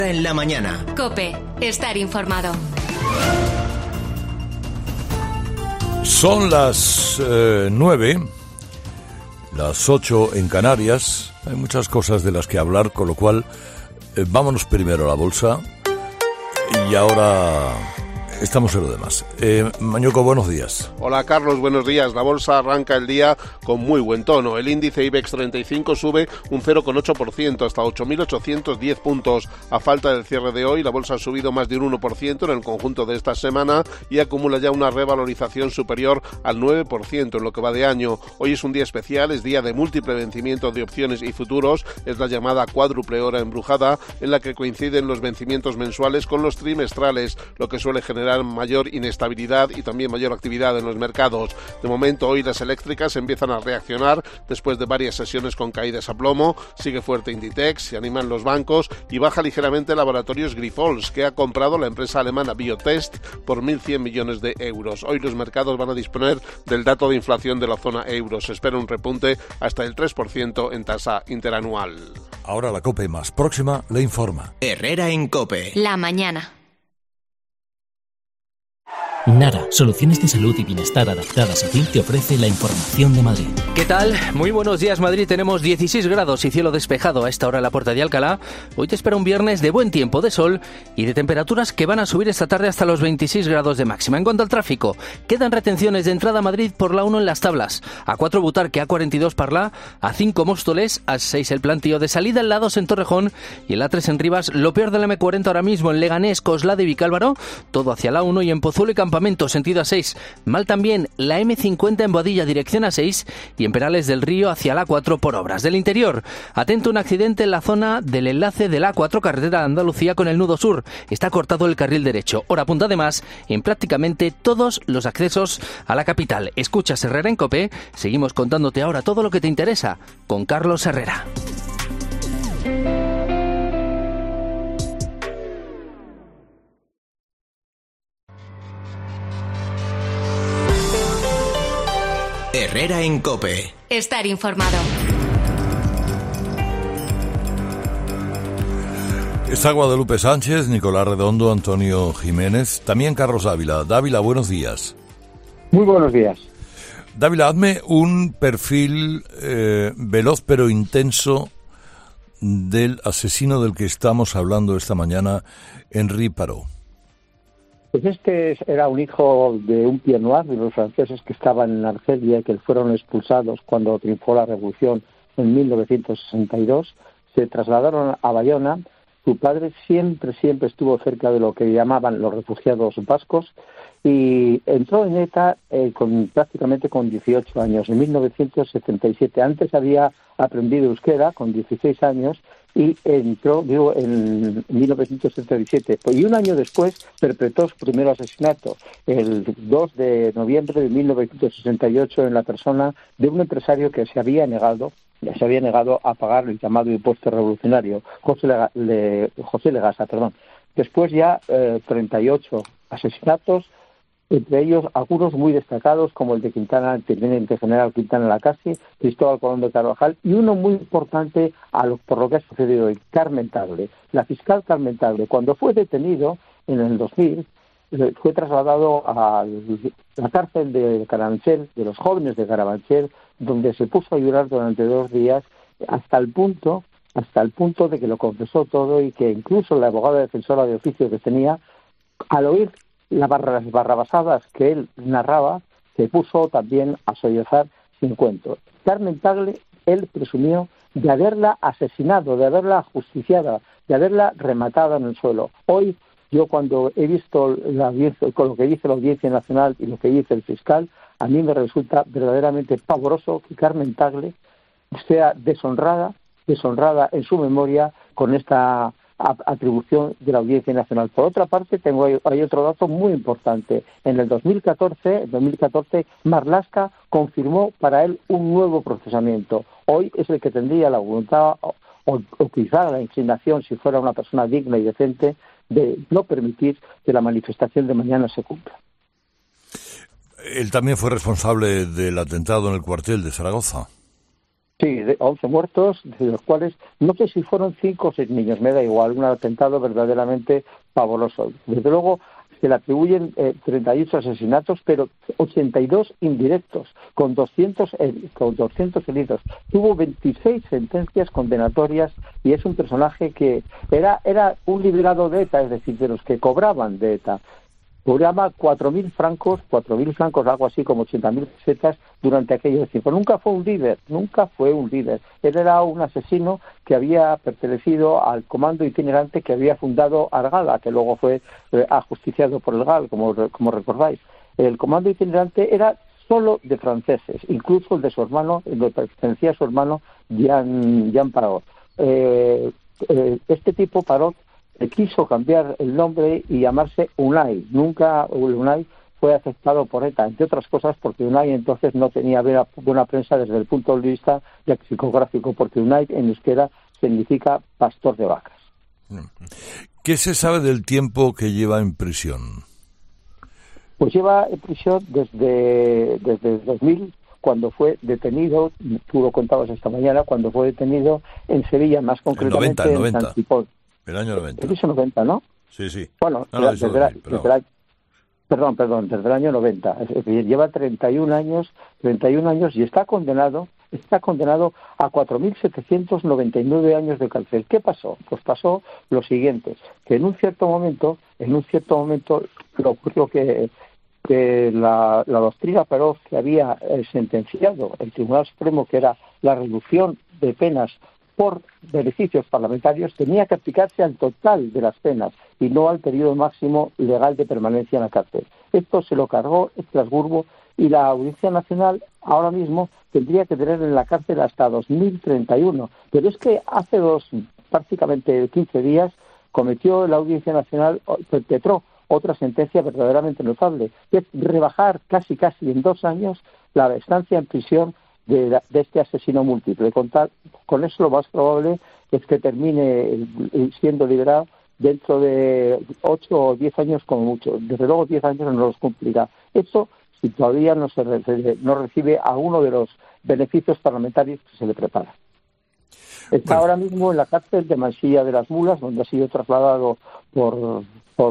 En la mañana. COPE. Estar informado. Son las 9, las 8 en Canarias. Hay muchas cosas de las que hablar, con lo cual vámonos primero a la bolsa y ahora estamos en lo demás. Mañuco, buenos días. Hola Carlos, buenos días. La bolsa arranca el día con muy buen tono. El índice IBEX 35 sube un 0,8% hasta 8.810 puntos. A falta del cierre de hoy, la bolsa ha subido más de un 1% en el conjunto de esta semana y acumula ya una revalorización superior al 9% en lo que va de año. Hoy es un día especial, es día de múltiple vencimiento de opciones y futuros. Es la llamada cuádruple hora embrujada, en la que coinciden los vencimientos mensuales con los trimestrales, lo que suele generar mayor inestabilidad y también mayor actividad en los mercados. De momento, hoy las eléctricas empiezan a reaccionar después de varias sesiones con caídas a plomo. Sigue fuerte Inditex, se animan los bancos y baja ligeramente Laboratorios Grifols, que ha comprado la empresa alemana Biotest por 1.100 millones de euros. Hoy los mercados van a disponer del dato de inflación de la zona euro. Se espera un repunte hasta el 3% en tasa interanual. Ahora la COPE más próxima le informa. Herrera en COPE. La mañana. Nara, soluciones de salud y bienestar adaptadas a ti, te ofrece la información de Madrid. ¿Qué tal? Muy buenos días, Madrid. Tenemos 16 grados y cielo despejado a esta hora en la Puerta de Alcalá. Hoy te espera un viernes de buen tiempo, de sol y de temperaturas que van a subir esta tarde hasta los 26 grados de máxima. En cuanto al tráfico, quedan retenciones de entrada a Madrid por la 1 en Las Tablas, A4 Butarque, A42 Parla, A5 Móstoles, A6 El Plantío, de salida en la 2 en Torrejón y el A3 en Rivas. Lo peor del M40 ahora mismo en Leganés, Coslada y Vicálvaro, todo hacia la 1 y en Pozuelo y Campamento, sentido A6. Mal también la M50 en Boadilla, dirección A6 y en Perales del Río hacia la A4 por obras del interior. Atento, un accidente en la zona del enlace de la A4 carretera de Andalucía con el nudo sur. Está cortado el carril derecho. Hora punta además en prácticamente todos los accesos a la capital. Escuchas Herrera en COPE. Seguimos contándote ahora todo lo que te interesa con Carlos Herrera. Herrera en COPE. Estar informado. Está Guadalupe Sánchez, Nicolás Redondo, Antonio Jiménez, también Carlos Dávila. Dávila, buenos días. Muy buenos días. Dávila, hazme un perfil veloz pero intenso del asesino del que estamos hablando esta mañana, Henri Parot. Pues este era un hijo de un pied noir, de los franceses que estaban en Argelia y que fueron expulsados cuando triunfó la revolución en 1962. Se trasladaron a Bayona. Su padre siempre estuvo cerca de lo que llamaban los refugiados vascos y entró en ETA prácticamente con 18 años, en 1977. Antes había aprendido euskera con 16 años y entró, en 1977. Y un año después perpetró su primer asesinato, el 2 de noviembre de 1968, en la persona de un empresario que se había negado a pagar el llamado impuesto revolucionario, José Legasa. Después ya 38 asesinatos, entre ellos algunos muy destacados como el de Quintana, el teniente general Quintana Lacasi, Cristóbal Colón de Carvajal, y uno muy importante por lo que ha sucedido hoy, Carmen Tagle. La fiscal Carmen Tagle, cuando fue detenido en el 2000, fue trasladado a la cárcel de Carabanchel, de los jóvenes de Carabanchel, donde se puso a llorar durante 2 días hasta el punto de que lo confesó todo y que incluso la abogada defensora de oficio que tenía, al oír las barrabasadas que él narraba, se puso también a sollozar sin cuento. Carmen Tagle, él presumió de haberla asesinado, de haberla ajusticiado, de haberla rematado en el suelo. Hoy, yo cuando he visto la audiencia, con lo que dice la Audiencia Nacional y lo que dice el fiscal, a mí me resulta verdaderamente pavoroso que Carmen Tagle sea deshonrada en su memoria con esta atribución de la Audiencia Nacional. Por otra parte, hay otro dato muy importante. En el 2014, Marlaska confirmó para él un nuevo procesamiento. Hoy es el que tendría la voluntad o quizá la inclinación, si fuera una persona digna y decente, de no permitir que la manifestación de mañana se cumpla. Él también fue responsable del atentado en el cuartel de Zaragoza. Sí, 11 muertos, de los cuales no sé si fueron 5 o 6 niños, me da igual, un atentado verdaderamente pavoroso. Desde luego se le atribuyen 38 asesinatos, pero 82 indirectos, con 200 heridos. Tuvo 26 sentencias condenatorias y es un personaje que era un liberado de ETA, es decir, de los que cobraban de ETA. Cobraba 4.000 francos, algo así como 80.000 pesetas durante aquellos tiempos. Nunca fue un líder. Él era un asesino que había pertenecido al comando itinerante que había fundado Argala, que luego fue ajusticiado por el GAL, como recordáis. El comando itinerante era solo de franceses, incluso el de su hermano, el que pertenecía a su hermano, Jean Parot. Este tipo, Parot, quiso cambiar el nombre y llamarse UNAI. Nunca UNAI fue aceptado por ETA, entre otras cosas porque UNAI entonces no tenía buena prensa desde el punto de vista lexicográfico, porque UNAI en euskera significa pastor de vacas. ¿Qué se sabe del tiempo que lleva en prisión? Pues lleva en prisión desde 2000, cuando fue detenido, tú lo contabas esta mañana, cuando fue detenido en Sevilla, más concretamente el 90. en Santipol. El año 90. El 90, ¿no? Sí. Bueno, desde el año 90. Es decir, lleva 31 años y está condenado a 4.799 años de cárcel. ¿Qué pasó? Pues pasó lo siguiente, que en un cierto momento le ocurrió que la doctrina Parot que había sentenciado el Tribunal Supremo, que era la reducción de penas por beneficios parlamentarios, tenía que aplicarse al total de las penas y no al periodo máximo legal de permanencia en la cárcel. Esto se lo cargó Estrasburgo y la Audiencia Nacional ahora mismo tendría que tener en la cárcel hasta 2031. Pero es que hace prácticamente 15 días, cometió la Audiencia Nacional, perpetró otra sentencia verdaderamente notable, que es rebajar casi en 2 años la estancia en prisión de este asesino múltiple. Con eso lo más probable es que termine siendo liberado dentro de 8 o 10 años como mucho. Desde luego 10 años no los cumplirá. Esto si todavía no recibe alguno de los beneficios parlamentarios que se le prepara. Está ahora mismo en la cárcel de Mansilla de las Mulas, donde ha sido trasladado por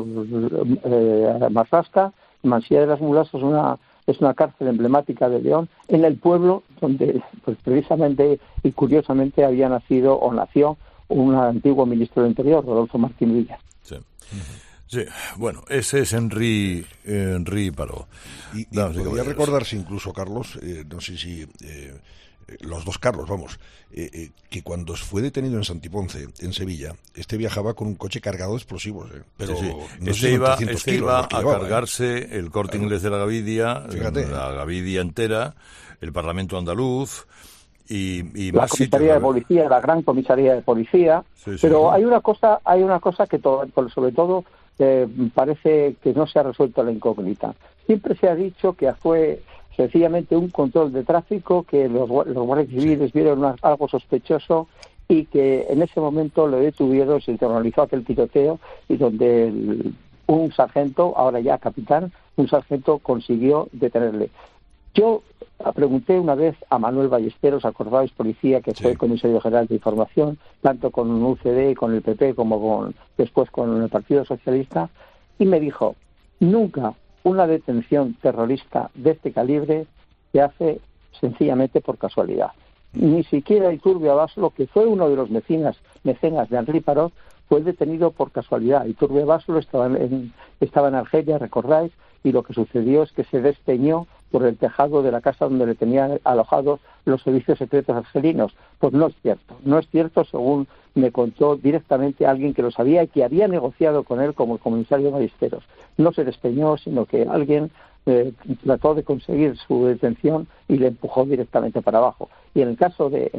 Marrasca. Mansilla de las Mulas es una cárcel emblemática de León, en el pueblo donde pues precisamente y curiosamente había nacido o nació un antiguo ministro del Interior, Rodolfo Martín Villa. Sí, bueno, ese es Henri Parot. Y podría recordarse incluso, Carlos, no sé si los dos Carlos, que cuando fue detenido en Santiponce, en Sevilla, viajaba con un coche cargado de explosivos, pero sí. No sé si iba a cargarse el Corte Inglés de la Gavidia, la Gavidia entera, el Parlamento andaluz y la más comisaría de policía, la gran comisaría de policía. Pero hay una cosa que sobre todo parece que no se ha resuelto la incógnita. Siempre se ha dicho que fue sencillamente un control de tráfico, que los guardias civiles vieron algo sospechoso y que en ese momento lo detuvieron, se internalizó aquel tiroteo y donde un sargento, ahora ya capitán, consiguió detenerle. Yo pregunté una vez a Manuel Ballesteros, acordáis, policía, que fue comisario general de información, tanto con UCD, con el PP, como después con el Partido Socialista, y me dijo, nunca una detención terrorista de este calibre se hace sencillamente por casualidad. Ni siquiera Iturbe Abasolo, que fue uno de los mecenas de Henri Parot, fue detenido por casualidad. Iturbe Abasolo estaba en Argelia, recordáis, y lo que sucedió es que se despeñó por el tejado de la casa donde le tenían alojados los servicios secretos argelinos. Pues no es cierto según me contó directamente alguien que lo sabía y que había negociado con él como el comisario Ballesteros. No se despeñó, sino que alguien trató de conseguir su detención y le empujó directamente para abajo. Y en el caso de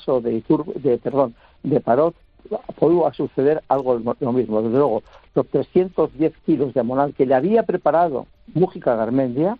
Parot pudo suceder algo lo mismo. Desde luego, los 310 kilos de amonal que le había preparado Múgica Garmendia,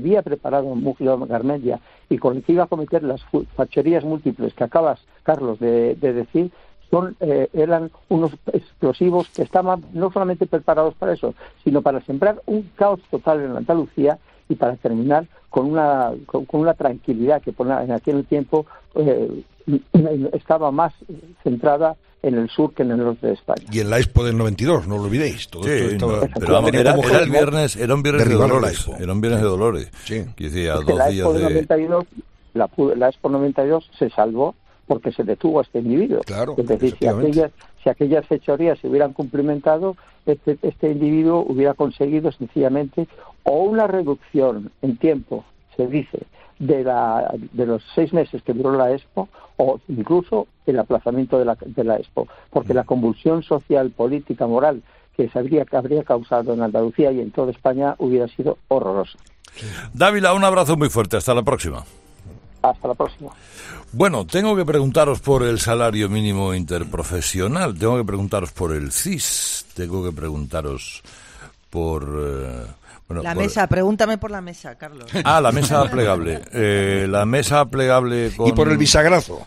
y con el que iba a cometer las fachorías múltiples que acabas, Carlos, de decir, eran unos explosivos que estaban no solamente preparados para eso, sino para sembrar un caos total en Andalucía y para terminar con una tranquilidad que en aquel tiempo estaba más centrada en el sur que en el norte de España. Y en la Expo del 92, no lo olvidéis. Todo esto estaba, pero era un viernes de Dolores. Era un viernes de Dolores. Sí. Que decía, es que la Expo del 92, la Expo 92 se salvó porque se detuvo a este individuo. Claro, es decir, si aquellas fechorías se hubieran cumplimentado, este individuo hubiera conseguido sencillamente o una reducción en tiempo, se dice, de los 6 meses que duró la Expo, o incluso el aplazamiento de la Expo, porque la convulsión social, política, moral que habría causado en Andalucía y en toda España hubiera sido horrorosa. Dávila, un abrazo muy fuerte, hasta la próxima. Hasta la próxima. Bueno, tengo que preguntaros por el salario mínimo interprofesional, tengo que preguntaros por el CIS, tengo que preguntaros por... mesa, pregúntame por la mesa, Carlos. Ah, la mesa plegable. La mesa plegable con... Y por el bisagrazo.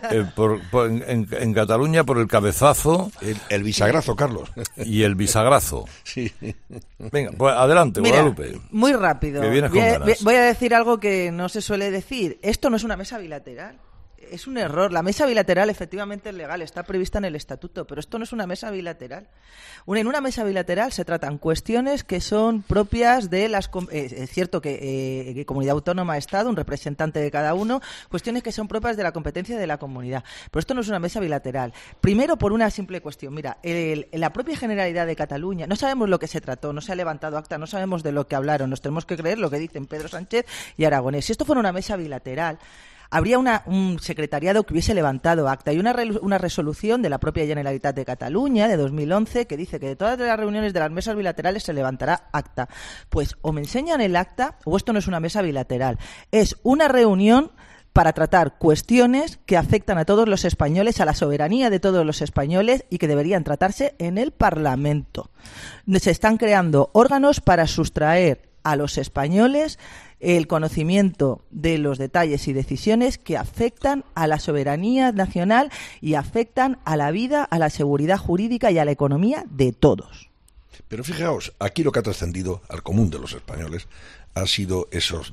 En Cataluña por el cabezazo. El bisagrazo, Carlos. Y el bisagrazo. Sí. Venga, pues adelante, Mira, Guadalupe. Muy rápido. Que vienes con ganas. Voy a decir algo que no se suele decir. Esto no es una mesa bilateral. Es un error. La mesa bilateral efectivamente es legal, está prevista en el estatuto, pero esto no es una mesa bilateral. En una mesa bilateral se tratan cuestiones que son propias de las... es cierto que comunidad autónoma, Estado, un representante de cada uno, cuestiones que son propias de la competencia de la comunidad. Pero esto no es una mesa bilateral. Primero, por una simple cuestión. Mira, la propia Generalidad de Cataluña, no sabemos lo que se trató, no se ha levantado acta, no sabemos de lo que hablaron, nos tenemos que creer lo que dicen Pedro Sánchez y Aragonés. Si esto fuera una mesa bilateral, habría un secretariado que hubiese levantado acta y una resolución de la propia Generalitat de Cataluña de 2011 que dice que de todas las reuniones de las mesas bilaterales se levantará acta. Pues o me enseñan el acta o esto no es una mesa bilateral. Es una reunión para tratar cuestiones que afectan a todos los españoles, a la soberanía de todos los españoles y que deberían tratarse en el Parlamento. Se están creando órganos para sustraer a los españoles el conocimiento de los detalles y decisiones que afectan a la soberanía nacional y afectan a la vida, a la seguridad jurídica y a la economía de todos. Pero fijaos, aquí lo que ha trascendido al común de los españoles han sido esos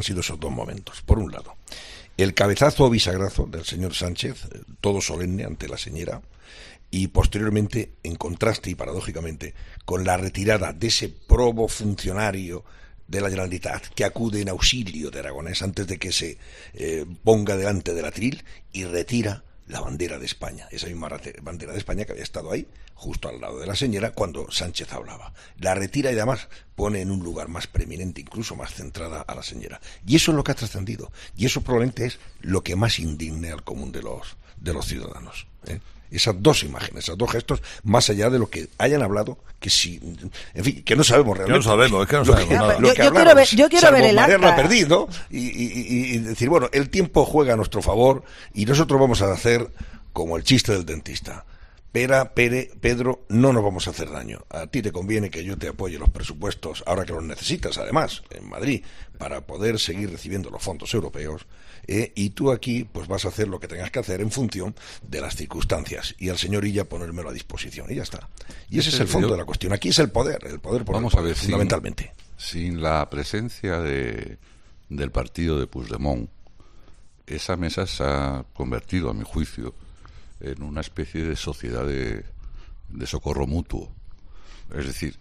2 momentos. Por un lado, el cabezazo o bisagrazo del señor Sánchez, todo solemne ante la señora, y posteriormente, en contraste y paradójicamente, con la retirada de ese probo funcionario de la Generalitat que acude en auxilio de Aragonés antes de que se ponga delante del atril y retira la bandera de España, esa misma bandera de España que había estado ahí, justo al lado de la señora, cuando Sánchez hablaba. La retira y además pone en un lugar más preeminente, incluso más centrada a la señora. Y eso es lo que ha trascendido. Y eso probablemente es lo que más indigne al común de los ciudadanos, ¿eh? Esas 2 imágenes, esos 2 gestos, más allá de lo que hayan hablado, que si, en fin, que no sabemos realmente. Que no sabemos nada. Yo quiero ver el acta. Perdido y decir, bueno, el tiempo juega a nuestro favor y nosotros vamos a hacer como el chiste del dentista. Pedro, no nos vamos a hacer daño. A ti te conviene que yo te apoye los presupuestos, ahora que los necesitas, además, en Madrid, para poder seguir recibiendo los fondos europeos, y tú aquí pues vas a hacer lo que tengas que hacer en función de las circunstancias. Y al señor Illa ponérmelo a disposición, y ya está. Y ese es el fondo de la cuestión. Aquí es el poder por Vamos el a ver, fundamentalmente. Sin la presencia del partido de Puigdemont, esa mesa se ha convertido, a mi juicio, en una especie de sociedad de socorro mutuo. Es decir,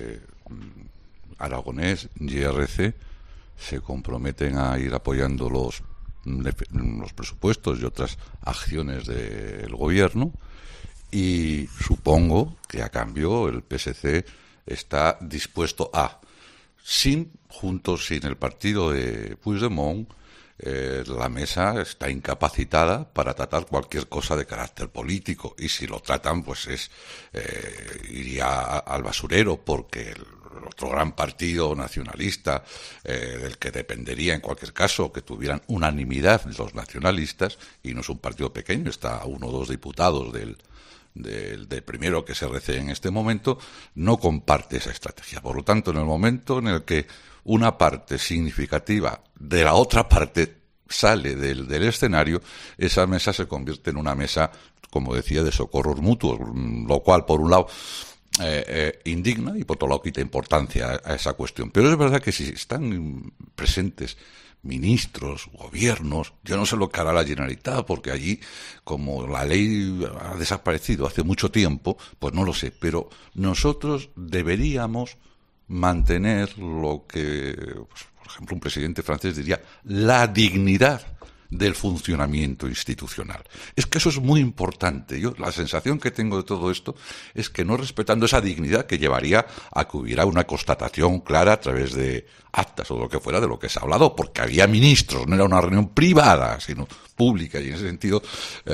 Aragonés y IRC se comprometen a ir apoyando los presupuestos y otras acciones del gobierno, y supongo que a cambio el PSC está dispuesto sin el partido de Puigdemont, la mesa está incapacitada para tratar cualquier cosa de carácter político, y si lo tratan pues iría al basurero, porque el otro gran partido nacionalista del que dependería en cualquier caso que tuvieran unanimidad los nacionalistas, y no es un partido pequeño, está 1 o 2 diputados del primero que se rece en este momento, no comparte esa estrategia. Por lo tanto, en el momento en el que una parte significativa de la otra parte sale del escenario, esa mesa se convierte en una mesa, como decía, de socorros mutuos, lo cual, por un lado, indigna y por otro lado quita importancia a esa cuestión. Pero es verdad que si están presentes ministros, gobiernos, yo no sé lo que hará la Generalitat, porque allí, como la ley ha desaparecido hace mucho tiempo, pues no lo sé, pero nosotros deberíamos mantener lo que, pues, por ejemplo, un presidente francés diría, la dignidad del funcionamiento institucional. Es que eso es muy importante. Yo la sensación que tengo de todo esto es que no respetando esa dignidad que llevaría a que hubiera una constatación clara a través de actas o lo que fuera de lo que se ha hablado, porque había ministros, no era una reunión privada, sino pública, y en ese sentido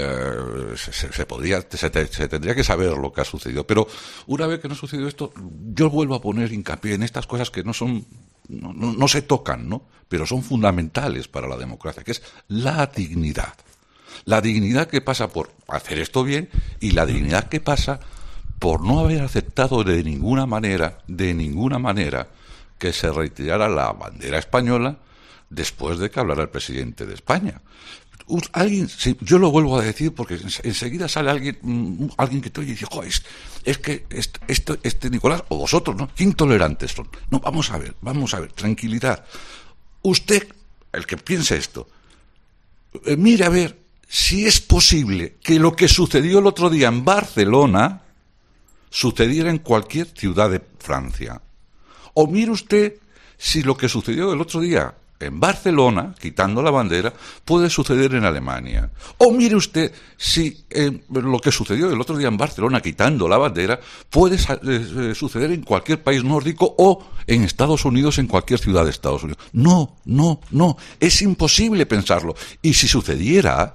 se tendría que saber lo que ha sucedido. Pero una vez que no ha sucedido esto, yo vuelvo a poner hincapié en estas cosas que no se tocan, ¿no? Pero son fundamentales para la democracia, que es la dignidad. La dignidad que pasa por hacer esto bien y la dignidad que pasa por no haber aceptado de ninguna manera, que se retirara la bandera española después de que hablara el presidente de España. Alguien, yo lo vuelvo a decir porque enseguida sale alguien que te oye y dice, es que este Nicolás, o vosotros, ¿no? Qué intolerantes son. No, vamos a ver, tranquilidad. Usted, el que piense esto, mire a ver si es posible que lo que sucedió el otro día en Barcelona sucediera en cualquier ciudad de Francia. O mire usted si lo que sucedió el otro día en Barcelona, quitando la bandera, puede suceder en Alemania. O mire usted si lo que sucedió el otro día en Barcelona, quitando la bandera, puede suceder en cualquier país nórdico o en Estados Unidos, en cualquier ciudad de Estados Unidos. No. Es imposible pensarlo. Y si sucediera,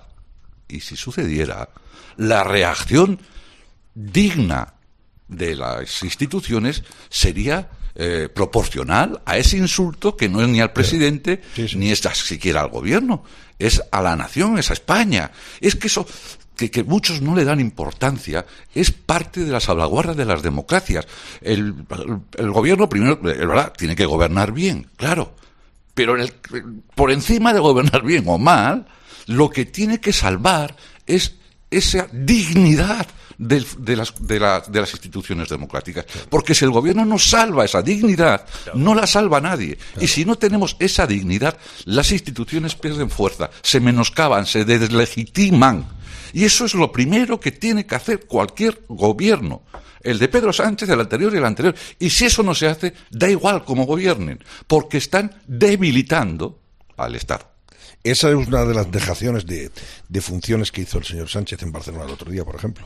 la reacción digna de las instituciones sería proporcional a ese insulto que no es ni al presidente ni es siquiera al gobierno, es a la nación, es a España. Es que eso que muchos no le dan importancia es parte de la salvaguarda de las democracias. El gobierno primero, ¿verdad?, tiene que gobernar bien, claro, pero por encima de gobernar bien o mal, lo que tiene que salvar es esa dignidad de las instituciones democráticas. Porque si el gobierno no salva esa dignidad, no la salva nadie. Y si no tenemos esa dignidad, las instituciones pierden fuerza, se menoscaban, se deslegitiman. Y eso es lo primero que tiene que hacer cualquier gobierno. El de Pedro Sánchez, el anterior y el anterior. Y si eso no se hace, da igual cómo gobiernen, porque están debilitando al Estado. Esa es una de las dejaciones de funciones que hizo el señor Sánchez en Barcelona el otro día, por ejemplo.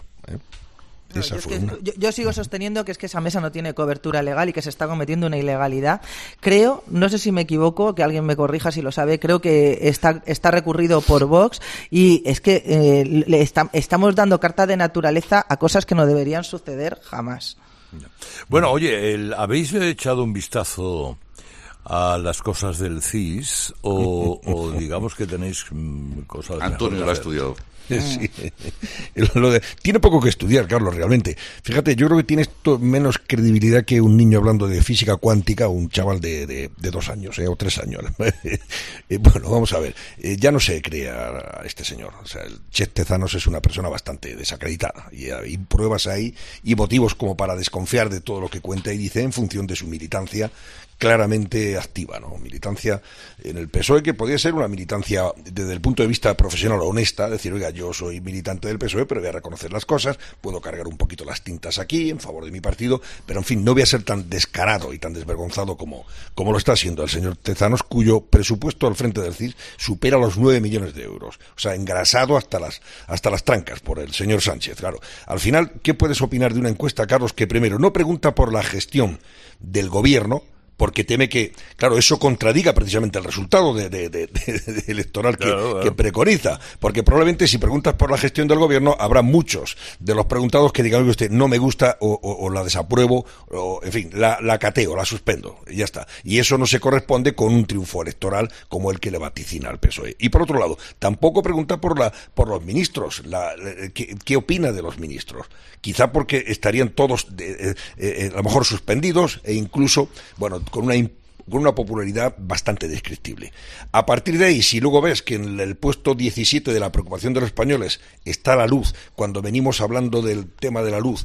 Yo sigo sosteniendo que es que esa mesa no tiene cobertura legal y que se está cometiendo una ilegalidad. Creo, no sé si me equivoco, que alguien me corrija si lo sabe, creo que está recurrido por Vox y es que estamos dando carta de naturaleza a cosas que no deberían suceder jamás. Bueno, oye, ¿habéis echado un vistazo a las cosas del CIS o digamos que tenéis cosas... Antonio lo ha estudiado. Sí. Tiene poco que estudiar, Carlos, realmente. Fíjate, yo creo que tiene esto menos credibilidad que un niño hablando de física cuántica o un chaval de 2 años, o 3 años. Bueno, vamos a ver. Ya no se crea este señor. O sea, el Chef Tezanos es una persona bastante desacreditada. Y hay pruebas ahí y motivos como para desconfiar de todo lo que cuenta y dice en función de su militancia claramente activa, ¿no? Militancia en el PSOE, que podría ser una militancia desde el punto de vista profesional honesta, decir, oiga, yo soy militante del PSOE, pero voy a reconocer las cosas, puedo cargar un poquito las tintas aquí en favor de mi partido, pero en fin, no voy a ser tan descarado y tan desvergonzado como lo está haciendo el señor Tezanos, cuyo presupuesto al frente del CIS supera los 9 millones de euros, o sea, engrasado hasta las trancas por el señor Sánchez, claro. Al final, ¿qué puedes opinar de una encuesta, Carlos, que primero no pregunta por la gestión del gobierno, porque teme que, claro, eso contradiga precisamente el resultado de electoral que preconiza, porque probablemente si preguntas por la gestión del gobierno habrá muchos de los preguntados que digan que usted no me gusta o la desapruebo o, en fin, la cateo, la suspendo, y ya está. Y eso no se corresponde con un triunfo electoral como el que le vaticina al PSOE. Y por otro lado, tampoco pregunta por los ministros, ¿qué opina de los ministros? Quizá porque estarían todos a lo mejor suspendidos e incluso, bueno, con una popularidad bastante descriptible. A partir de ahí, si luego ves que en el puesto 17 de la preocupación de los españoles está la luz, cuando venimos hablando del tema de la luz,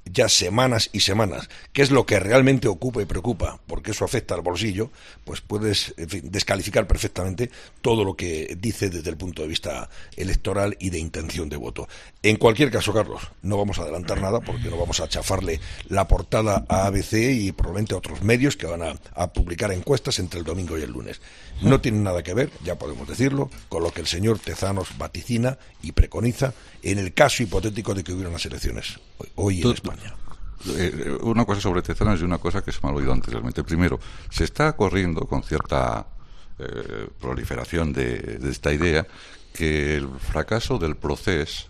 ya semanas y semanas qué es lo que realmente ocupa y preocupa, porque eso afecta al bolsillo, pues puedes, en fin, descalificar perfectamente todo lo que dice desde el punto de vista electoral y de intención de voto. En cualquier caso, Carlos, no vamos a adelantar nada porque no vamos a chafarle la portada a ABC y probablemente a otros medios que van a publicar encuestas entre el domingo y el lunes. No tienen nada que ver, ya podemos decirlo, con lo que el señor Tezanos vaticina y preconiza en el caso hipotético de que hubiera unas elecciones hoy en España. Una cosa sobre Tezanos y una cosa que se me ha olvidado anteriormente. Primero, se está corriendo con cierta proliferación de esta idea que el fracaso del proceso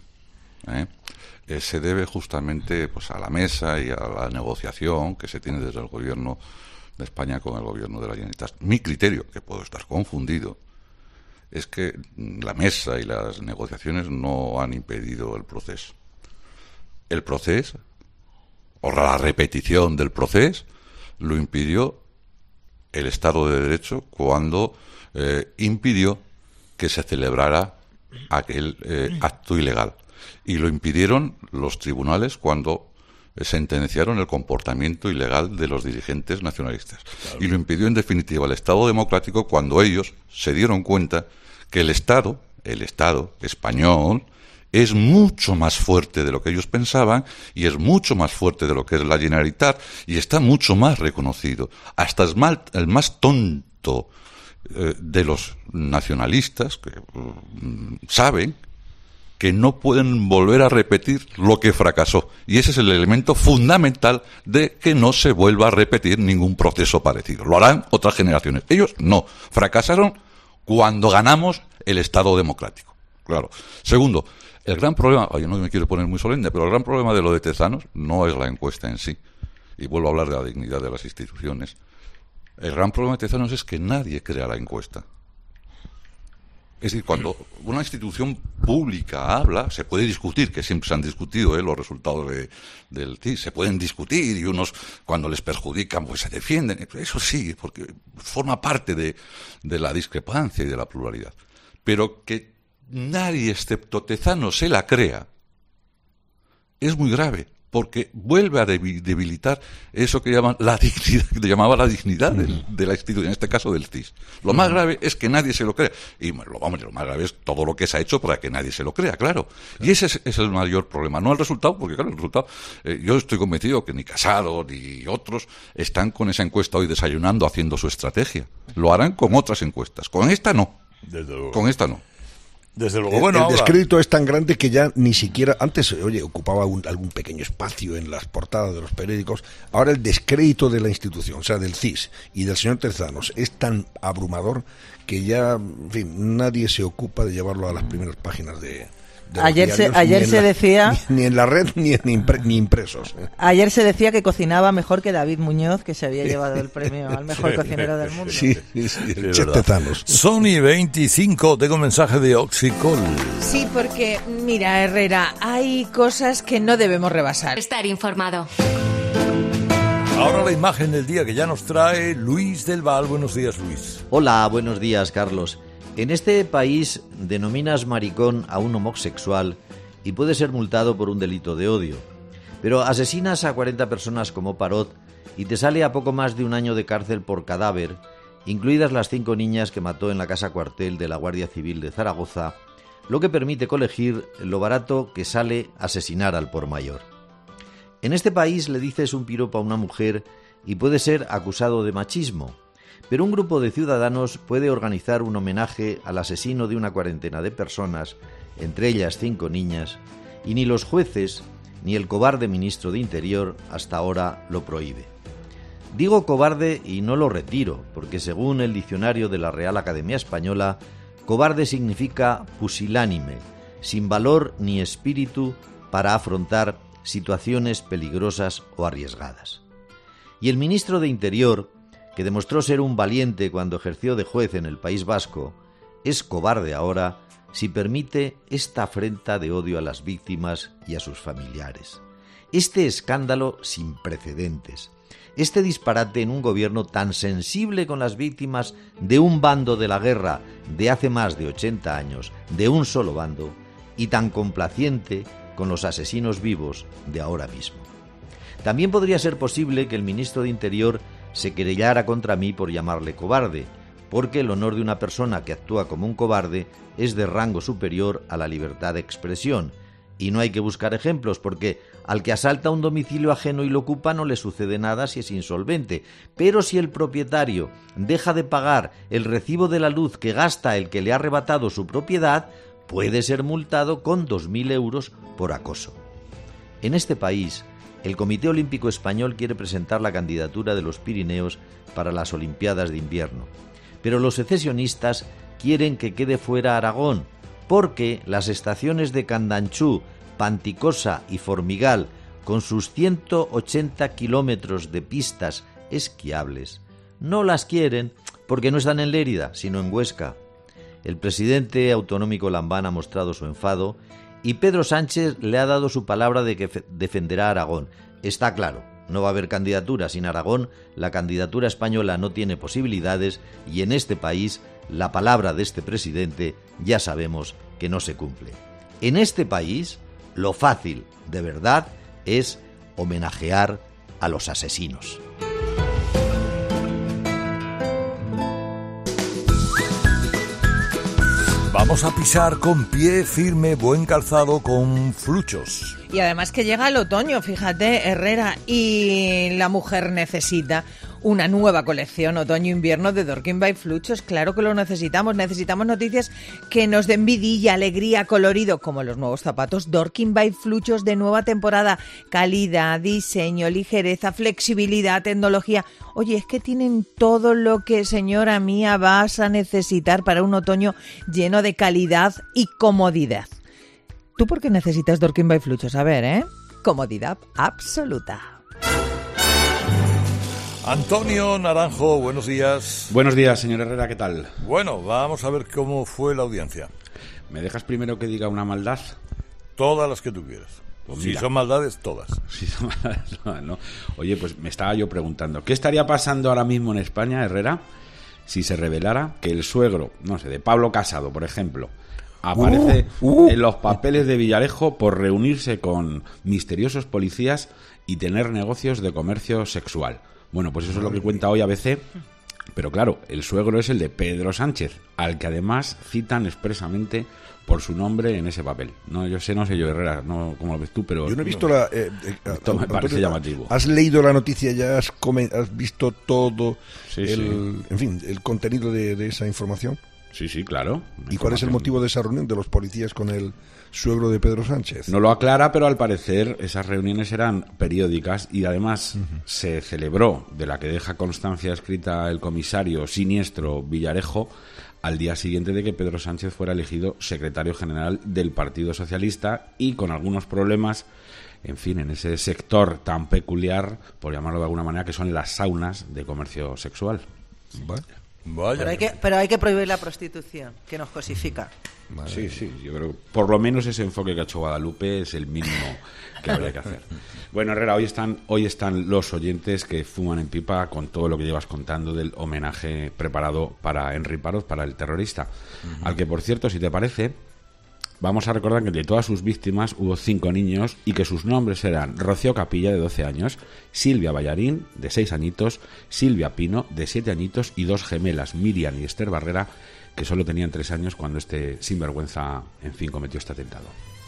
se debe justamente pues a la mesa y a la negociación que se tiene desde el gobierno de España con el gobierno de la Generalitat. Mi criterio, que puedo estar confundido, es que la mesa y las negociaciones no han impedido el proceso. El proceso, o la repetición del proceso, lo impidió el Estado de Derecho cuando impidió que se celebrara aquel acto ilegal. Y lo impidieron los tribunales cuando sentenciaron el comportamiento ilegal de los dirigentes nacionalistas. Claro. Y lo impidió, en definitiva, el Estado democrático cuando ellos se dieron cuenta que el Estado español, es mucho más fuerte de lo que ellos pensaban y es mucho más fuerte de lo que es la Generalitat y está mucho más reconocido. Hasta el más tonto de los nacionalistas que saben que no pueden volver a repetir lo que fracasó. Y ese es el elemento fundamental de que no se vuelva a repetir ningún proceso parecido. Lo harán otras generaciones. Ellos no. Fracasaron cuando ganamos el Estado democrático. Claro. Segundo, el gran problema, yo no me quiero poner muy solemne, pero el gran problema de lo de Tezanos no es la encuesta en sí. Y vuelvo a hablar de la dignidad de las instituciones. El gran problema de Tezanos es que nadie crea la encuesta. Es decir, cuando una institución pública habla, se puede discutir, que siempre se han discutido los resultados del CIS, se pueden discutir y unos, cuando les perjudican, pues se defienden. Eso sí, porque forma parte de la discrepancia y de la pluralidad. Pero que nadie, excepto Tezanos, se la crea, es muy grave, porque vuelve a debilitar eso que llaman la dignidad, que llamaba la dignidad de la institución, en este caso del CIS. Lo más grave es que nadie se lo crea. Y lo más grave es todo lo que se ha hecho para que nadie se lo crea, claro. Y ese es el mayor problema, no el resultado, porque claro, el resultado, yo estoy convencido que ni Casado ni otros están con esa encuesta hoy desayunando haciendo su estrategia. Lo harán con otras encuestas. Con esta no. Con esta no. Desde luego, bueno, el descrédito es tan grande que ya ni siquiera, antes, ocupaba algún pequeño espacio en las portadas de los periódicos, ahora el descrédito de la institución, o sea, del CIS y del señor Tezanos, es tan abrumador que ya, en fin, nadie se ocupa de llevarlo a las primeras páginas de ayer se decía ni en la red ni impresos. Ayer se decía que cocinaba mejor que David Muñoz, que se había llevado el premio al mejor cocinero del mundo. Sí, el chef Tezanos. Sony 25, tengo un mensaje de Oxicol. Sí, porque mira, Herrera, hay cosas que no debemos rebasar. Estar informado. Ahora la imagen del día que ya nos trae Luis del Val. Buenos días, Luis. Hola, buenos días, Carlos. En este país denominas maricón a un homosexual y puede ser multado por un delito de odio. Pero asesinas a 40 personas como Parot y te sale a poco más de un año de cárcel por cadáver, incluidas las 5 niñas que mató en la casa cuartel de la Guardia Civil de Zaragoza, lo que permite colegir lo barato que sale asesinar al por mayor. En este país le dices un piropo a una mujer y puede ser acusado de machismo. Pero un grupo de ciudadanos puede organizar un homenaje al asesino de una cuarentena de personas, entre ellas 5 niñas, y ni los jueces ni el cobarde ministro de Interior hasta ahora lo prohíbe. Digo cobarde y no lo retiro, porque según el diccionario de la Real Academia Española, cobarde significa pusilánime, sin valor ni espíritu para afrontar situaciones peligrosas o arriesgadas. Y el ministro de Interior, que demostró ser un valiente cuando ejerció de juez en el País Vasco, es cobarde ahora si permite esta afrenta de odio a las víctimas y a sus familiares. Este escándalo sin precedentes, este disparate en un gobierno tan sensible con las víctimas de un bando de la guerra de hace más de 80 años, de un solo bando, y tan complaciente con los asesinos vivos de ahora mismo. También podría ser posible que el ministro de Interior se querellara contra mí por llamarle cobarde, porque el honor de una persona que actúa como un cobarde es de rango superior a la libertad de expresión. Y no hay que buscar ejemplos, porque al que asalta un domicilio ajeno y lo ocupa no le sucede nada si es insolvente. Pero si el propietario deja de pagar el recibo de la luz que gasta el que le ha arrebatado su propiedad, puede ser multado con 2.000 euros por acoso. En este país, el Comité Olímpico Español quiere presentar la candidatura de los Pirineos para las Olimpiadas de Invierno. Pero los secesionistas quieren que quede fuera Aragón, porque las estaciones de Candanchú, Panticosa y Formigal, con sus 180 kilómetros de pistas esquiables, no las quieren porque no están en Lérida, sino en Huesca. El presidente autonómico Lambán ha mostrado su enfado y Pedro Sánchez le ha dado su palabra de que defenderá a Aragón. Está claro, no va a haber candidatura sin Aragón, la candidatura española no tiene posibilidades y en este país la palabra de este presidente ya sabemos que no se cumple. En este país, lo fácil, de verdad, es homenajear a los asesinos. Vamos a pisar con pie firme, buen calzado, con fluchos. Y además que llega el otoño, fíjate, Herrera, y la mujer necesita una nueva colección otoño-invierno de Dorking by Fluchos. Claro que lo necesitamos. Necesitamos noticias que nos den vidilla, alegría, colorido, como los nuevos zapatos Dorking by Fluchos de nueva temporada. Calidad, diseño, ligereza, flexibilidad, tecnología. Oye, es que tienen todo lo que, señora mía, vas a necesitar para un otoño lleno de calidad y comodidad. ¿Tú por qué necesitas Dorking by Fluchos? A ver, comodidad absoluta. Antonio Naranjo, buenos días. Buenos días, señor Herrera, ¿qué tal? Bueno, vamos a ver cómo fue la audiencia. ¿Me dejas primero que diga una maldad? Todas las que tú quieras. Pues si son maldades, todas. Si son maldades, todas, ¿no? Oye, pues me estaba yo preguntando, ¿qué estaría pasando ahora mismo en España, Herrera, si se revelara que el suegro, no sé, de Pablo Casado, por ejemplo, aparece en los papeles de Villarejo por reunirse con misteriosos policías y tener negocios de comercio sexual? Bueno, pues eso es lo que cuenta hoy ABC, pero claro, el suegro es el de Pedro Sánchez, al que además citan expresamente por su nombre en ese papel. No, yo no sé yo, Herrera, no como lo ves tú, pero... Yo no he visto esto me parece llamativo. ¿Has leído la noticia ya? ¿Has visto todo sí. En fin, el contenido de esa información? Sí, claro. ¿Y cuál es el motivo de esa reunión de los policías con el suegro de Pedro Sánchez? No lo aclara, pero al parecer esas reuniones eran periódicas y además se celebró, de la que deja constancia escrita el comisario siniestro Villarejo, al día siguiente de que Pedro Sánchez fuera elegido secretario general del Partido Socialista y con algunos problemas, en fin, en ese sector tan peculiar, por llamarlo de alguna manera, que son las saunas de comercio sexual. Vaya. Pero hay que prohibir la prostitución, que nos cosifica. Sí, yo creo que por lo menos ese enfoque que ha hecho Guadalupe es el mínimo que habría que hacer. Bueno, Herrera, hoy están los oyentes que fuman en pipa con todo lo que llevas contando del homenaje preparado para Henry Parot, para el terrorista, al que, por cierto, si te parece, vamos a recordar que de todas sus víctimas hubo 5 niños y que sus nombres eran Rocío Capilla, de 12 años, Silvia Ballarín, de 6 añitos, Silvia Pino, de 7 añitos, y 2 gemelas, Miriam y Esther Barrera, que solo tenían 3 años cuando este sinvergüenza, en fin, cometió este atentado.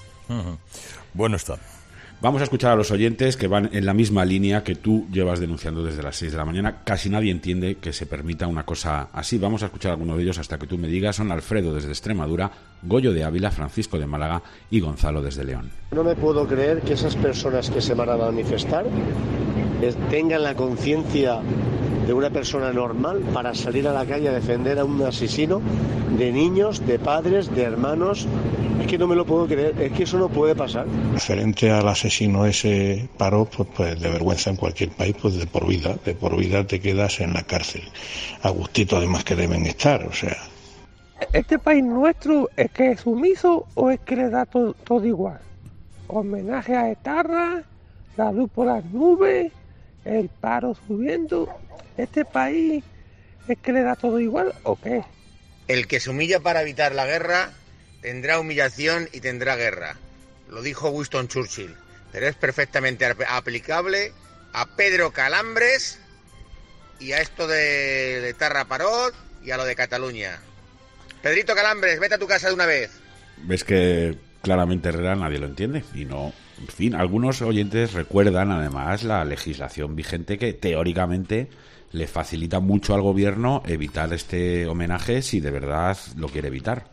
Bueno está. Vamos a escuchar a los oyentes que van en la misma línea que tú llevas denunciando desde las 6 de la mañana. Casi nadie entiende que se permita una cosa así. Vamos a escuchar a alguno de ellos hasta que tú me digas. Son Alfredo desde Extremadura, Goyo de Ávila, Francisco de Málaga y Gonzalo desde León. No me puedo creer que esas personas que se van a manifestar tengan la conciencia de una persona normal para salir a la calle a defender a un asesino de niños, de padres, de hermanos. Es que no me lo puedo creer, es que eso no puede pasar. Referente al asesino ese Parot, pues de vergüenza en cualquier país, pues de por vida te quedas en la cárcel. A gustito además que deben estar, o sea. ¿Este país nuestro es que es sumiso o es que le da todo igual? Homenaje a Etarra, la luz por las nubes, el paro subiendo. ¿Este país es que le da todo igual o qué? El que se humilla para evitar la guerra tendrá humillación y tendrá guerra. Lo dijo Winston Churchill, pero es perfectamente aplicable a Pedro Calambres y a esto de Letarra Parot y a lo de Cataluña. Pedrito Calambres, vete a tu casa de una vez. Ves que claramente Herrera nadie lo entiende y no. En fin, algunos oyentes recuerdan además la legislación vigente que teóricamente le facilita mucho al gobierno evitar este homenaje si de verdad lo quiere evitar.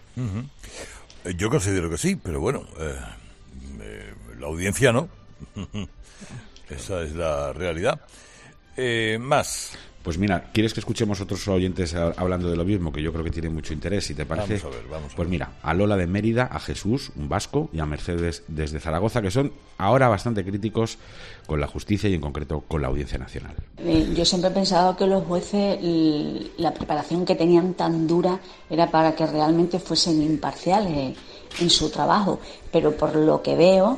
Yo considero que sí, pero bueno, la audiencia no. Esa es la realidad. Más. Pues mira, ¿quieres que escuchemos otros oyentes hablando de lo mismo? Que yo creo que tiene mucho interés, si te parece. Vamos a ver. Pues mira, a Lola de Mérida, a Jesús, un vasco, y a Mercedes desde Zaragoza, que son ahora bastante críticos con la justicia y en concreto con la Audiencia Nacional. Yo siempre he pensado que los jueces, la preparación que tenían tan dura era para que realmente fuesen imparciales en su trabajo, pero por lo que veo,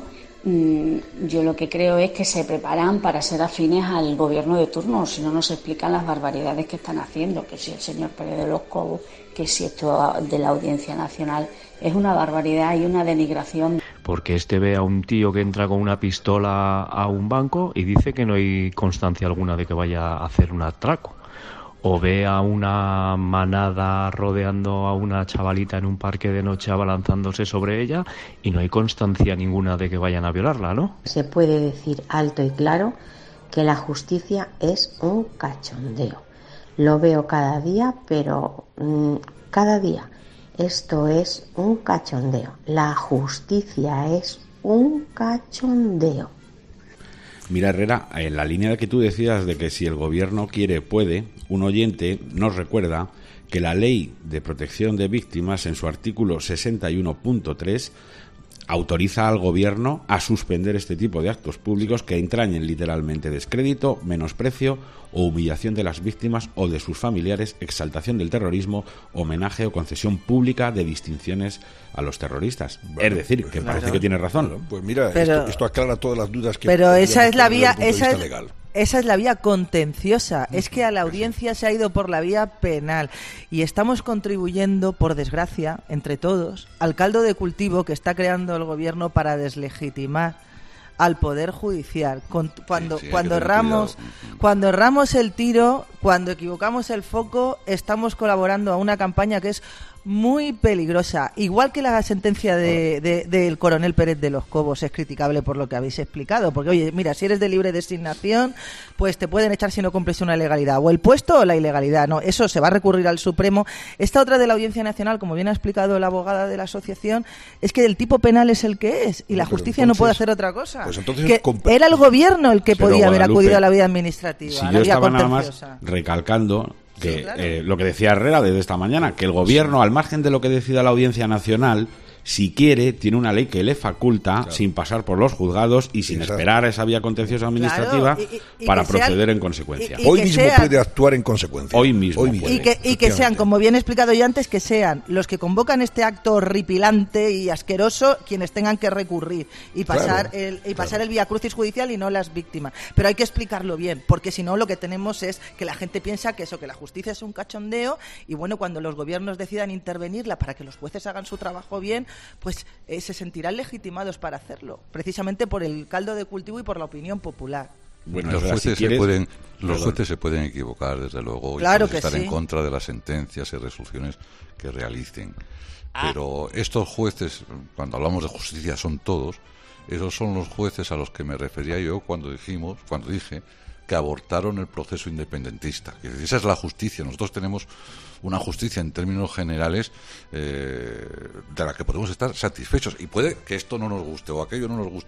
yo lo que creo es que se preparan para ser afines al gobierno de turno, si no nos explican las barbaridades que están haciendo, que si el señor Pérez de los Cobos, que si esto de la Audiencia Nacional es una barbaridad y una denigración. Porque ve a un tío que entra con una pistola a un banco y dice que no hay constancia alguna de que vaya a hacer un atraco. O ve a una manada rodeando a una chavalita en un parque de noche abalanzándose sobre ella y no hay constancia ninguna de que vayan a violarla, ¿no? Se puede decir alto y claro que la justicia es un cachondeo. Lo veo cada día, pero cada día. Esto es un cachondeo. La justicia es un cachondeo. Mira, Herrera, en la línea de que tú decías de que si el gobierno quiere, puede, un oyente nos recuerda que la Ley de Protección de Víctimas, en su artículo 61.3, autoriza al gobierno a suspender este tipo de actos públicos que entrañen literalmente descrédito, menosprecio o humillación de las víctimas o de sus familiares, exaltación del terrorismo, homenaje o concesión pública de distinciones a los terroristas. Bueno, es decir, que parece que tiene razón. Pues mira, esto aclara todas las dudas que... Pero esa es la vía, esa es la vía contenciosa. Es que a la audiencia se ha ido por la vía penal y estamos contribuyendo, por desgracia, entre todos, al caldo de cultivo que está creando el gobierno para deslegitimar al Poder Judicial. Cuando erramos el tiro, cuando equivocamos el foco, estamos colaborando a una campaña que es muy peligrosa. Igual que la sentencia del coronel Pérez de los Cobos es criticable por lo que habéis explicado. Porque, oye, mira, si eres de libre designación, pues te pueden echar si no cumples una ilegalidad. O el puesto o la ilegalidad. No, eso se va a recurrir al Supremo. Esta otra de la Audiencia Nacional, como bien ha explicado la abogada de la asociación, es que el tipo penal es el que es. Y la justicia no puede hacer otra cosa. Pues entonces que era el gobierno el que podía haber acudido a la vía administrativa. Si yo estaba nada más recalcando que claro. Lo que decía Herrera desde esta mañana, que el gobierno, al margen de lo que decida la Audiencia Nacional, si quiere, tiene una ley que le faculta, sin pasar por los juzgados y sin esperar a esa vía contenciosa administrativa, para proceder en consecuencia. Hoy mismo puede actuar en consecuencia. Hoy mismo. Y que sean, como bien he explicado yo antes, que sean los que convocan este acto horripilante y asqueroso quienes tengan que recurrir y pasar el vía crucis judicial y no las víctimas. Pero hay que explicarlo bien, porque si no lo que tenemos es que la gente piensa que la justicia es un cachondeo y bueno, cuando los gobiernos decidan intervenirla para que los jueces hagan su trabajo bien, pues se sentirán legitimados para hacerlo, precisamente por el caldo de cultivo y por la opinión popular. Bueno, los jueces se pueden equivocar, desde luego, claro, y estar en contra de las sentencias y resoluciones que realicen. Pero estos jueces, cuando hablamos de justicia, son todos. Esos son los jueces a los que me refería yo cuando dije que abortaron el proceso independentista. Esa es la justicia. Nosotros tenemos una justicia en términos generales de la que podemos estar satisfechos. Y puede que esto no nos guste, o aquello no nos guste,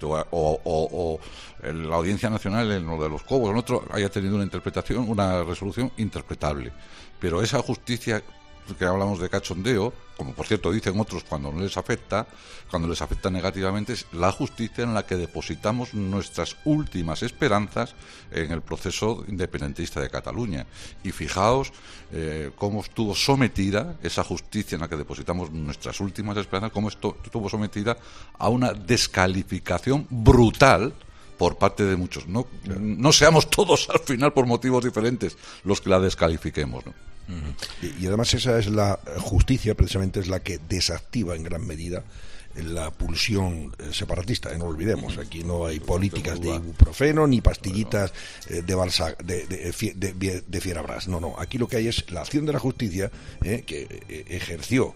o la Audiencia Nacional, en lo de los Cobos, en otro, haya tenido una resolución interpretable. Pero esa justicia que hablamos de cachondeo, como por cierto dicen otros cuando les afecta negativamente, es la justicia en la que depositamos nuestras últimas esperanzas en el proceso independentista de Cataluña. Y fijaos cómo estuvo sometida esa justicia en la que depositamos nuestras últimas esperanzas, cómo estuvo sometida a una descalificación brutal por parte de muchos. No seamos todos al final, por motivos diferentes, los que la descalifiquemos, ¿no? Y además esa es la justicia, precisamente es la que desactiva en gran medida la pulsión separatista, no lo olvidemos. Aquí no hay políticas de ibuprofeno ni pastillitas de Fierabras. No, aquí lo que hay es la acción de la justicia que ejerció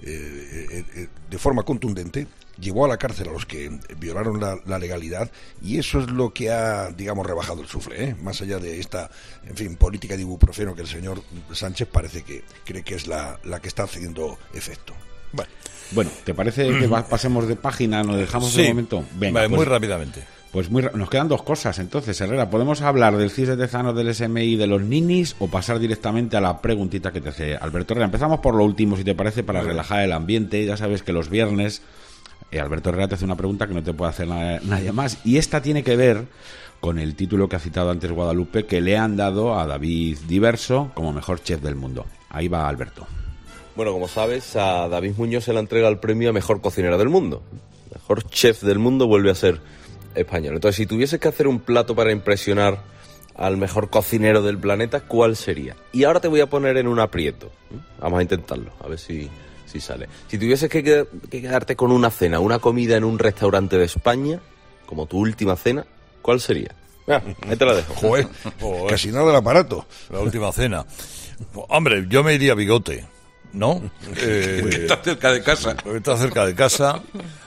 de forma contundente, llevó a la cárcel a los que violaron la legalidad, y eso es lo que ha, digamos, rebajado el suflé, más allá de esta, en fin, política de ibuprofeno que el señor Sánchez parece que cree que es la que está haciendo efecto. Bueno, ¿te parece que pasemos de página? ¿Nos dejamos de momento? Venga, muy rápidamente. Pues nos quedan dos cosas, entonces, Herrera. ¿Podemos hablar del CIS de Tezanos, del SMI, de los ninis, o pasar directamente a la preguntita que te hace Alberto Herrera? Empezamos por lo último, si te parece, para relajar el ambiente. Ya sabes que los viernes Alberto Herrera te hace una pregunta que no te puede hacer nadie más, y esta tiene que ver con el título que ha citado antes Guadalupe, que le han dado a David Diverso como mejor chef del mundo. Ahí va Alberto. Bueno, como sabes, a David Muñoz se le entrega el premio a mejor cocinero del mundo. Mejor chef del mundo vuelve a ser español. Entonces, si tuvieses que hacer un plato para impresionar al mejor cocinero del planeta, ¿cuál sería? Y ahora te voy a poner en un aprieto. Vamos a intentarlo, a ver si sale. Si tuvieses que quedarte con una cena, una comida en un restaurante de España, como tu última cena, ¿cuál sería? Ahí te la dejo. Joder, casi nada del aparato. La última cena. Hombre, yo me iría a Bigote, ¿no? Está cerca de casa. Está cerca de casa.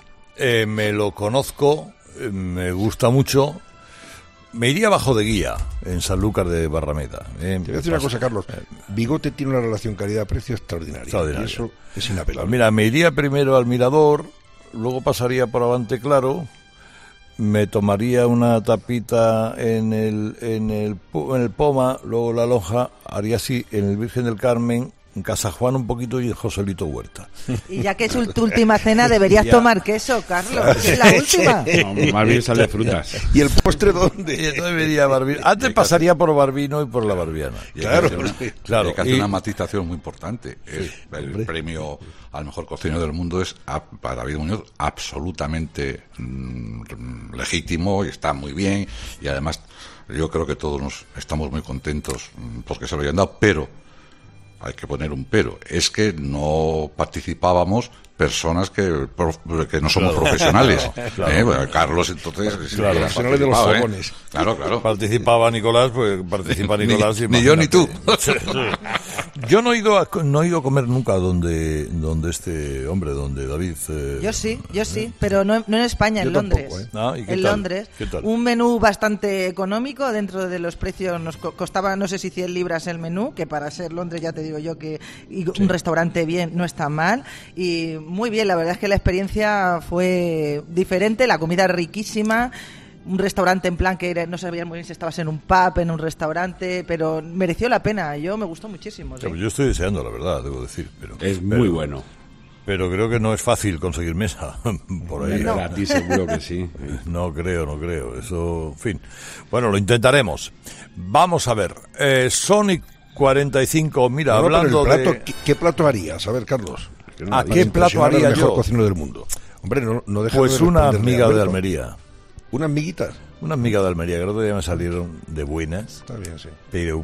Me lo conozco, me gusta mucho. Me iría bajo de guía en Sanlúcar de Barrameda. Te voy a decir una cosa, Carlos. Bigote tiene una relación calidad-precio extraordinaria. Y eso es inapelable. Mira, me iría primero al Mirador, luego pasaría por Avante Claro, me tomaría una tapita en el Poma, luego la Lonja, haría así en el Virgen del Carmen, en Casa Juan un poquito y en Joselito Huerta. Y ya que es tu última cena, deberías tomar queso, Carlos. Es la última. No, más bien sale frutas. ¿Y el postre dónde? Y entonces vería Barbino. Antes pasaría por Barbino y por la Barbiana. Claro. Hay que hacer una matización muy importante. El premio al mejor cocinero del mundo es para David Muñoz absolutamente legítimo y está muy bien. Y además yo creo que todos estamos muy contentos porque se lo hayan dado, pero hay que poner un pero, es que no participábamos personas que no somos profesionales. Claro. Bueno, Carlos, entonces... Profesionales de los fogones. Claro. Participaba Nicolás, pues participa Nicolás. Ni yo ni tú. Yo no he ido a comer nunca donde David... Yo sí, pero no en España, en Londres. En Londres. ¿Qué tal? Un menú bastante económico, dentro de los precios nos costaba, no sé si 100 libras el menú, que para ser Londres ya te digo yo que un restaurante bien no está mal, y muy bien, la verdad es que la experiencia fue diferente, la comida riquísima, un restaurante en plan que no sabías muy bien si estabas en un pub, en un restaurante, pero mereció la pena, me gustó muchísimo. ¿Sí? Yo estoy deseando, la verdad, debo decir. Es muy bueno. Pero creo que no es fácil conseguir mesa por ahí. A ti seguro que sí. No creo. Eso, en fin. Bueno, lo intentaremos. Vamos a ver. Sonic 45, mira, no, hablando pero el plato, de... ¿Qué plato harías? A ver, Carlos. ¿Qué plato haría el mejor yo? cocinero del mundo. Hombre, no deja pues de una amiga de Almería. ¿Unas miguitas? Una amiga de Almería, que el otro día me salieron de buenas. Está bien, sí. Pero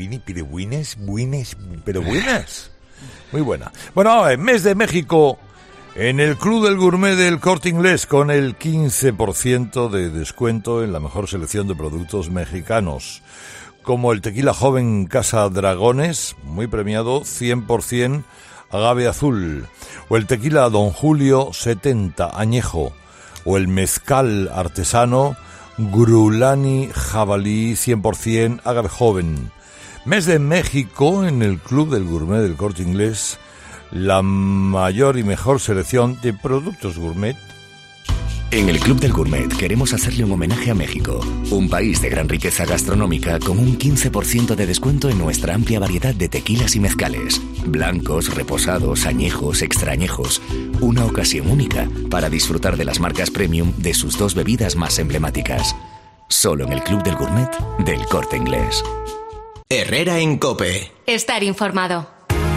buenas. Muy buena. Bueno, en Mes de México, en el Club del Gourmet del Corte Inglés, con el 15% de descuento en la mejor selección de productos mexicanos, como el tequila joven Casa Dragones, muy premiado, 100% agave azul, o el tequila Don Julio 70 añejo, o el mezcal artesano Grulani Jabalí 100% agave joven. Mes de México en el Club del Gourmet del Corte Inglés, la mayor y mejor selección de productos gourmet. En el Club del Gourmet queremos hacerle un homenaje a México, un país de gran riqueza gastronómica con un 15% de descuento en nuestra amplia variedad de tequilas y mezcales, blancos, reposados, añejos, extrañejos, una ocasión única para disfrutar de las marcas premium de sus dos bebidas más emblemáticas. Solo en el Club del Gourmet del Corte Inglés. Herrera en COPE. Estar informado.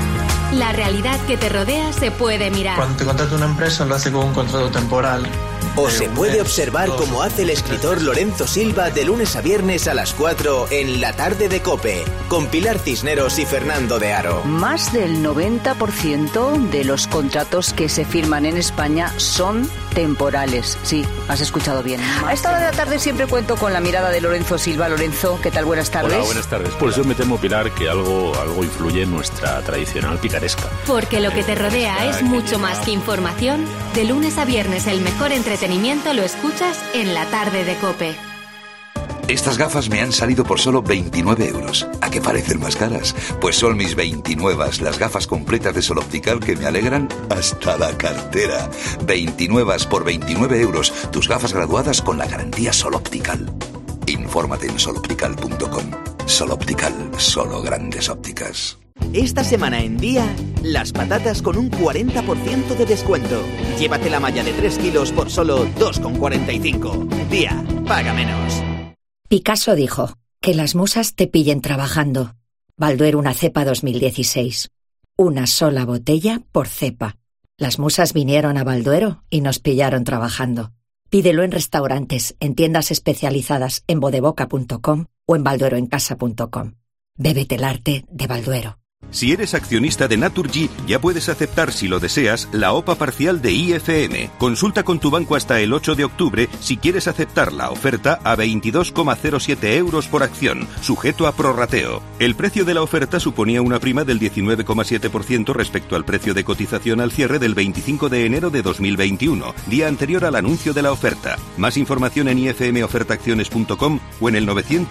La realidad que te rodea se puede mirar. Cuando te contrata una empresa lo hace con un contrato temporal O se puede observar como hace el escritor Lorenzo Silva de lunes a viernes a las 4 en La Tarde de COPE, con Pilar Cisneros y Fernando de Aro. Más del 90% de los contratos que se firman en España son temporales. Sí, has escuchado bien. A esta hora de la tarde siempre cuento con la mirada de Lorenzo Silva. Lorenzo, ¿qué tal? Buenas tardes. Hola, buenas tardes. Pues yo me temo, Pilar, que algo influye en nuestra tradicional picaresca. Porque lo que te rodea es mucho más que información. De lunes a viernes el mejor entretenimiento lo escuchas en La Tarde de COPE. Estas gafas me han salido por solo 29 euros. ¿A qué parecen más caras? Pues son mis 29, las gafas completas de Sol Optical que me alegran hasta la cartera. 29 por 29 euros. Tus gafas graduadas con la garantía Sol Optical. Infórmate en soloptical.com. Sol Optical, solo grandes ópticas. Esta semana en Día, las patatas con un 40% de descuento. Llévate la malla de 3 kilos por solo 2,45. Día, paga menos. Picasso dijo, que las musas te pillen trabajando. Balduero una cepa 2016. Una sola botella por cepa. Las musas vinieron a Balduero y nos pillaron trabajando. Pídelo en restaurantes, en tiendas especializadas en bodeboca.com o en baldueroencasa.com. Bébete el arte de Balduero. Si eres accionista de Naturgy, ya puedes aceptar, si lo deseas, la OPA parcial de IFM. Consulta con tu banco hasta el 8 de octubre si quieres aceptar la oferta a 22,07 euros por acción, sujeto a prorrateo. El precio de la oferta suponía una prima del 19,7% respecto al precio de cotización al cierre del 25 de enero de 2021, día anterior al anuncio de la oferta. Más información en ifmofertaacciones.com o en el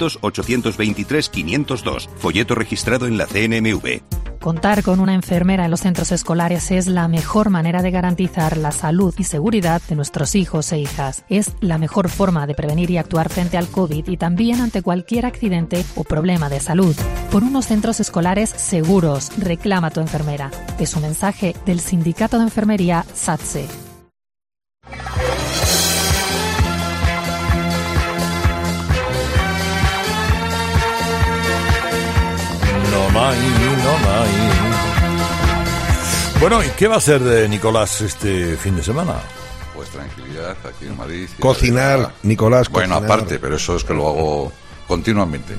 900-823-502. Folleto registrado en la CNMV. Contar con una enfermera en los centros escolares es la mejor manera de garantizar la salud y seguridad de nuestros hijos e hijas. Es la mejor forma de prevenir y actuar frente al COVID y también ante cualquier accidente o problema de salud. Por unos centros escolares seguros, reclama tu enfermera. Es un mensaje del Sindicato de Enfermería SATSE. No hay. Bueno, ¿y qué va a hacer de Nicolás este fin de semana? Pues tranquilidad, aquí en Madrid. Cocinar, Nicolás, Bueno, cocinar. aparte, pero eso es que lo hago continuamente.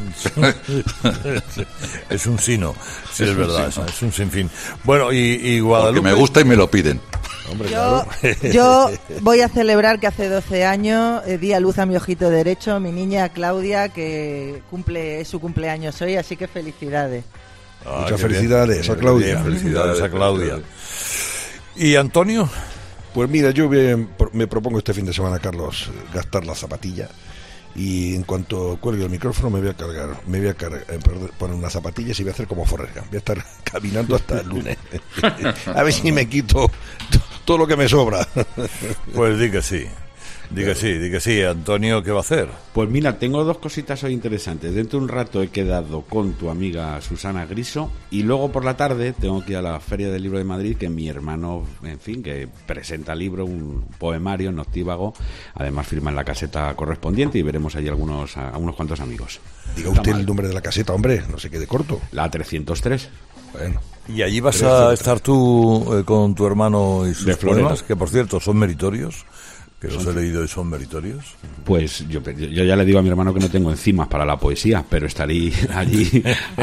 Es un sino, sí, es verdad, es un sinfín. Bueno, y Guadalupe... Porque me gusta y me lo piden. Hombre, Yo voy a celebrar que hace 12 años di a luz a mi ojito derecho, mi niña Claudia, que es su cumpleaños hoy, así que felicidades. Muchas felicidades a Claudia. Bien, felicidades a Claudia. ¿Y Antonio? Pues mira, yo me propongo este fin de semana, Carlos, gastar la zapatilla. Y en cuanto cuelgue el micrófono me voy a poner unas zapatillas y voy a hacer como Forrest Gump. Voy a estar caminando hasta el lunes. A ver si me quito todo lo que me sobra. Pues di que sí. Di que sí. Antonio, ¿qué va a hacer? Pues mira, tengo dos cositas hoy interesantes. Dentro de un rato he quedado con tu amiga Susana Griso y luego por la tarde tengo que ir a la Feria del Libro de Madrid, que mi hermano, en fin, que presenta el libro, un poemario noctívago, además firma en la caseta correspondiente y veremos allí a unos cuantos amigos. Diga usted el nombre de la caseta, hombre, no se quede corto. La 303. Bueno. ¿Y allí vas a estar tú con tu hermano y sus poemas, que por cierto son meritorios? Que los he leído y son meritorios. Pues yo ya le digo a mi hermano que no tengo enzimas para la poesía, pero estaré allí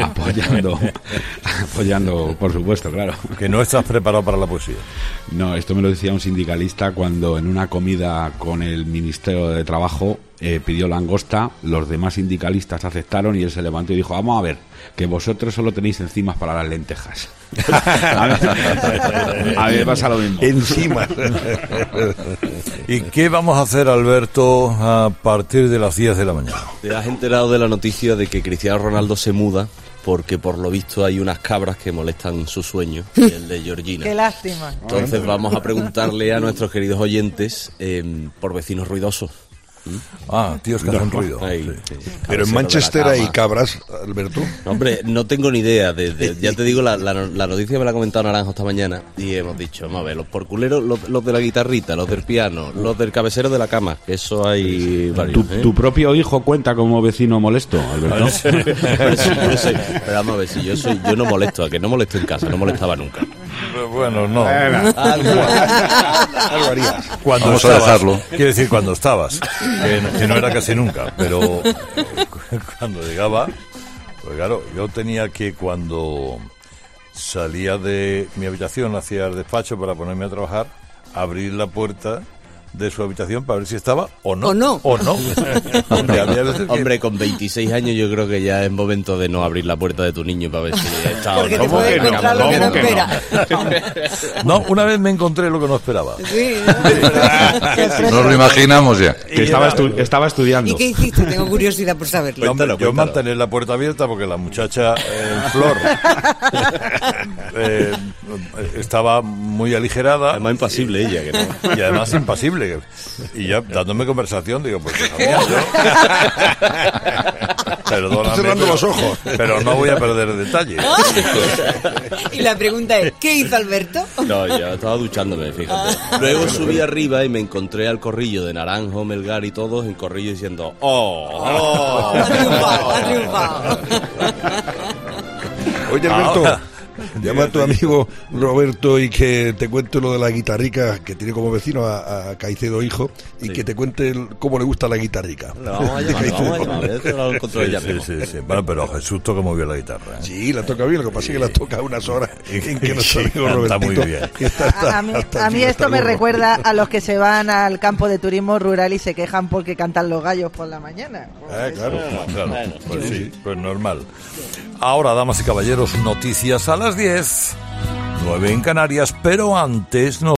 apoyando, por supuesto, claro. Que no estás preparado para la poesía. No, esto me lo decía un sindicalista cuando en una comida con el Ministerio de Trabajo pidió langosta, los demás sindicalistas aceptaron y él se levantó y dijo: vamos a ver, que vosotros solo tenéis enzimas para las lentejas. A mí me pasa lo mismo. Encima. ¿Y qué vamos a hacer, Alberto, a partir de las 10 de la mañana? ¿Te has enterado de la noticia de que Cristiano Ronaldo se muda? Porque por lo visto hay unas cabras que molestan su sueño, y el de Georgina. Qué lástima. Entonces vamos a preguntarle a nuestros queridos oyentes por vecinos ruidosos. Tíos que hacen ruido. Ahí, sí. Pero en Manchester hay cabras, Alberto. Hombre, no tengo ni idea. Ya te digo, la noticia me la ha comentado Naranjo esta mañana y hemos dicho, vamos a ver, los porculeros, los de la guitarrita, los del piano, los del cabecero de la cama, que eso hay varios. ¿Tu propio hijo cuenta como vecino molesto, Alberto? Pero vamos a ver, si yo no molesto, a que no molesto en casa, no molestaba nunca. Bueno, no. Algo harías. Cuando Vamos a estabas, dejarlo. quiero decir cuando estabas, que no era casi nunca, pero cuando llegaba, pues claro, yo tenía que cuando salía de mi habitación hacia el despacho para ponerme a trabajar, abrir la puerta de su habitación para ver si estaba o no. O no. Hombre, con 26 años yo creo que ya es momento de no abrir la puerta de tu niño para ver si está Porque te puede encontrar lo que no espera. No, una vez me encontré lo que no esperaba. Sí, Nos lo imaginamos ya. Que estaba estudiando. ¿Y qué hiciste? Tengo curiosidad por saberlo. Yo mantener la puerta abierta porque la muchacha Flor estaba muy aligerada. Además impasible ella. Que no. Y además impasible. Y ya dándome conversación, digo, pues sabía yo. Perdóname, cerrando los ojos. Pero no voy a perder el detalle. Y la pregunta es, ¿qué hizo Alberto? No, yo estaba duchándome, fíjate. Luego subí arriba y me encontré al corrillo de Naranjo, Melgar y todos en corrillo diciendo ¡Oh! Ha triunfado. Oye, Alberto, llama a tu amigo Roberto y que te cuente lo de la guitarrica, que tiene como vecino a Caicedo hijo, y que te cuente cómo le gusta la guitarrica. Vamos a llamar. Sí. Bueno, pero Jesús toca muy bien la guitarra. Sí, la toca bien, lo que pasa es que la toca unas horas en que nuestro amigo Robertito muy bien. A mí esto me recuerda a los que se van al campo de turismo rural y se quejan porque cantan los gallos por la mañana. Claro. Pues sí, pues normal. Ahora, damas y caballeros, noticias a las 10, 9 en Canarias, pero antes